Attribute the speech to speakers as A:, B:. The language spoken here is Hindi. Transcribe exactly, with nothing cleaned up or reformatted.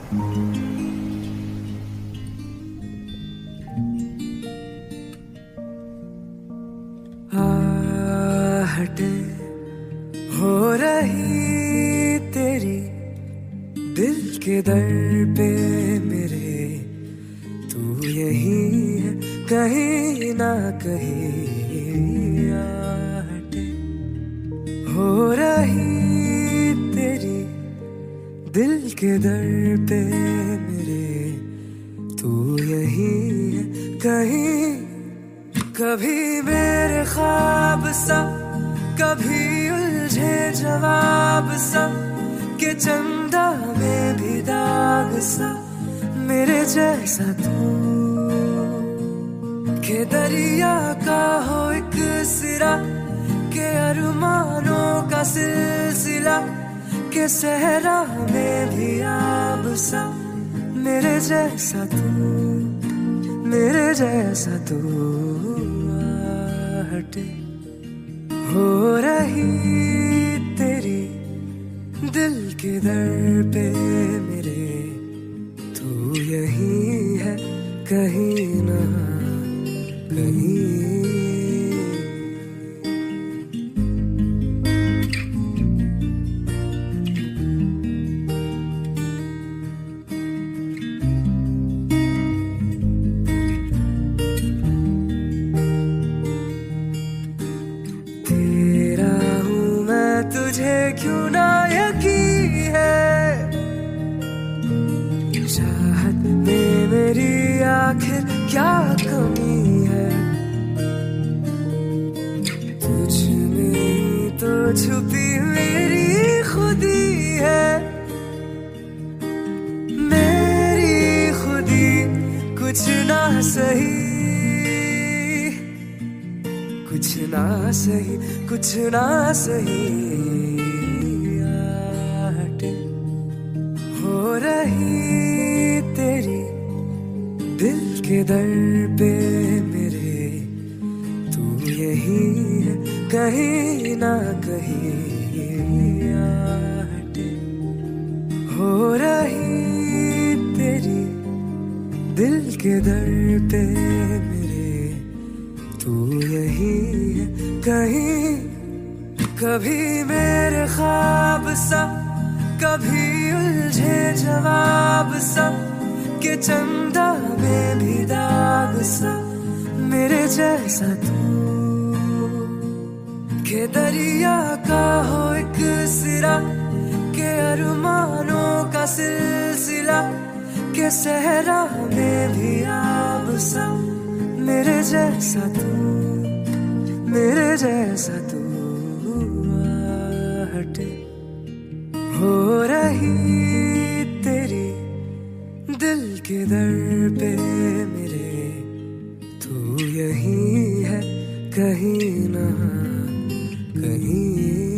A: आहटे हो रही तेरी दिल के दर पे मेरे, तू यही है कहीं ना कहीं। आहटे हो रही तेरी दिल के दर पे मेरे, तू यही है कहीं। कभी मेरे ख्वाब सा, कभी उलझे जवाब सा, कि चंदा में भी दाग सा मेरे जैसा तू। के दरिया का हो एक सिरा, के अरमानों का सिलसिला, के सहरा में भी आब सा मेरे जैसा तू, मेरे जैसा तू। आहटे हो रही तेरी दिल के दर पे मेरे, तू यही है कहीं ना कहीं। तुझे क्यों ना यकीन है, चाहत में मेरी आखिर क्या कमी है। तुझ में तो छुपी मेरी खुदी है, मेरी खुदी कुछ ना सही, कुछ ना सही, कुछ ना सही। आहटे हो रही तेरी दिल के दर पे मेरे, तू यही है कहीं ना कहीं। आहटे हो रही तेरी दिल के दर पे मेरे, तू यही है कहीं। कभी मेरे ख्वाब सा, कभी उलझे जवाब सा, कि चंदा में भी दाग सा मेरे जैसा तू। के दरिया का हो एक सिरा, के अरमानों का सिलसिला, के सहरा में भी आब सा मेरे जैसा तू, मेरे जैसा तू। आहटे हो रही तेरी दिल के दर पे मेरे, तू यही है कहीं ना कहीं।